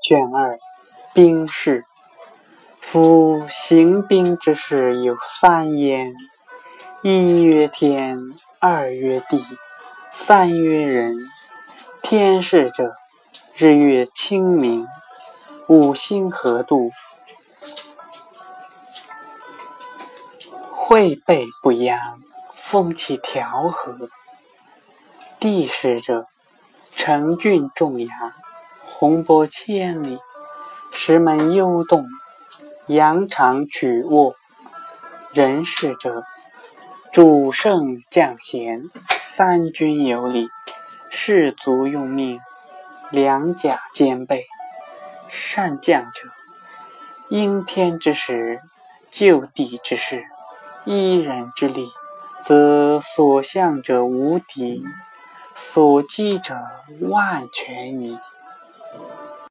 卷二，兵事。夫行兵之事有三焉：一曰天，二曰地，三曰人。天事者，日月清明，五星合度，会备不扬，风气调和。地事者，成峻重崖，洪波千里，石门幽洞，扬长曲卧。人事者，主圣将贤，三军有礼，士卒用命，良甲兼备。善将者，应天之时，就地之势，依人之力，则所向者无敌，所击者万全矣。